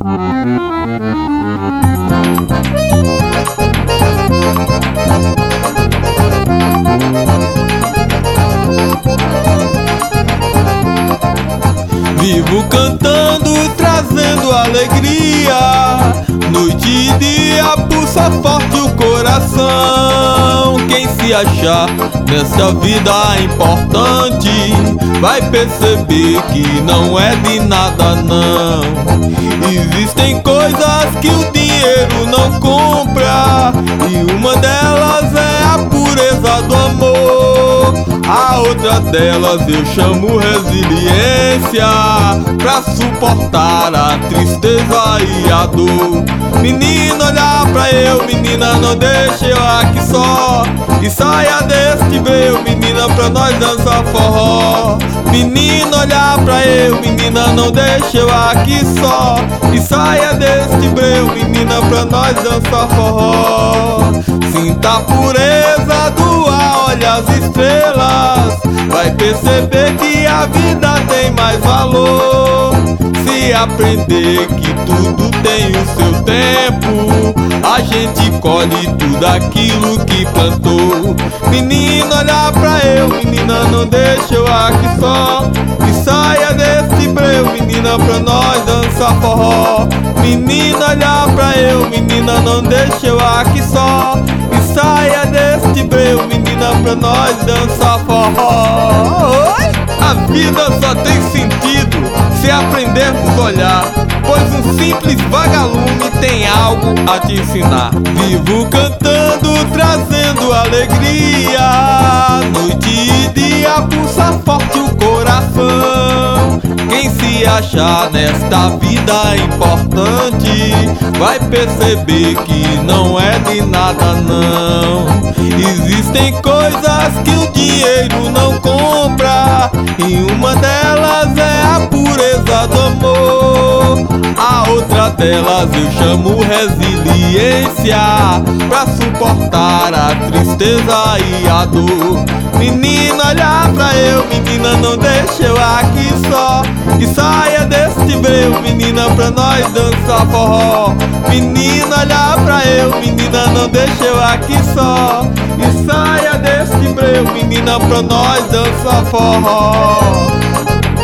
Vivo cantando, trazendo alegria. Noite e dia pulsa forte o coração. Quem se achar nessa vida importante vai perceber que não é de nada não. Existem coisas que o dinheiro não compra, e uma delas é a pureza do amor. A outra delas eu chamo resiliência, pra suportar a tristeza e a dor. Menina, olha pra eu, menina, não deixe eu aqui só. E saia deste breu, menina, pra nós dançar forró. Menina, olha pra eu, menina, não deixe eu aqui só. E saia deste breu, menina, pra nós dançar forró. Sinta a pureza do ar, olha as estrelas, vai perceber que a vida tem mais valor. Se aprender que tudo tem o seu tempo, a gente colhe tudo aquilo que plantou. Menina, olha pra eu, menina, não deixe eu aqui só. E saia desse breu, menina, pra nós dançar forró. Menina, olha pra eu, menina, não deixe eu aqui só. E saia deste breu, menina, pra nós dançar forró. A vida só tem sentido se aprendermos a olhar, pois um simples vagalume tem algo a te ensinar. Vivo cantando, trazendo alegria. Noite e dia pulsa forte o coração. Quem se achar nesta vida importante vai perceber que não é de nada não. Existem coisas que o dinheiro não compra, e uma delas é a pureza do amor. A outra delas eu chamo resiliência, pra suportar a tristeza e a dor. Menina, olha pra eu, menina, não deixe eu aqui só. E saia deste breu, menina, pra nós dançar forró. Menina, olha pra eu, menina, não deixe eu aqui só. E saia deste breu, menina, pra nós dançar forró.